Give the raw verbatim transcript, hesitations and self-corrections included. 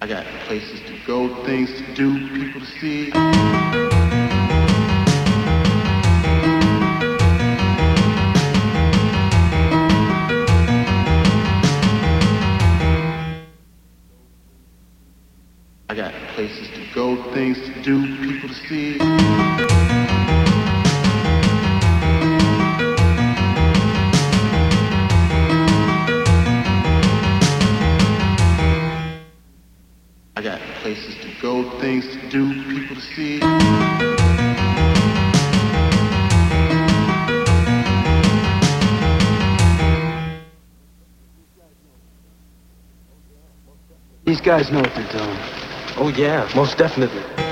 I got places to go, things to do, people to see. I got places to go, things to do, people to see. I got places to go, things to do, people to see. These guys know what they're doing. Oh yeah, most definitely.